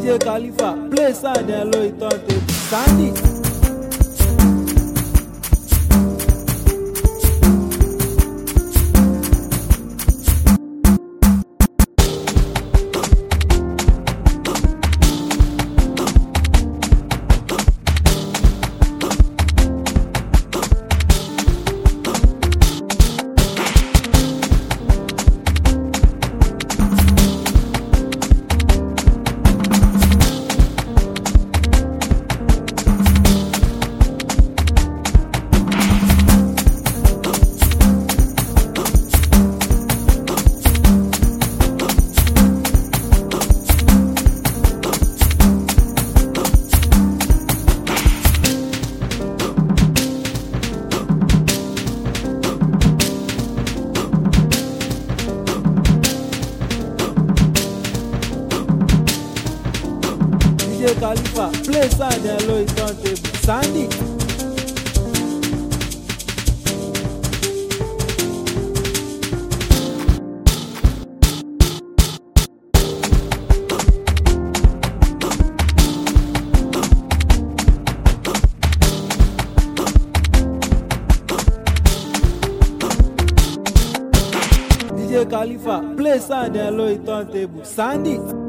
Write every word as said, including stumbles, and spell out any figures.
D J Khalifa, play sound and low it turntable. Sandy. D J Khalifa, play sound and low it turntable. Sandy. D J Khalifa, play sound and low it turntable. Sandy.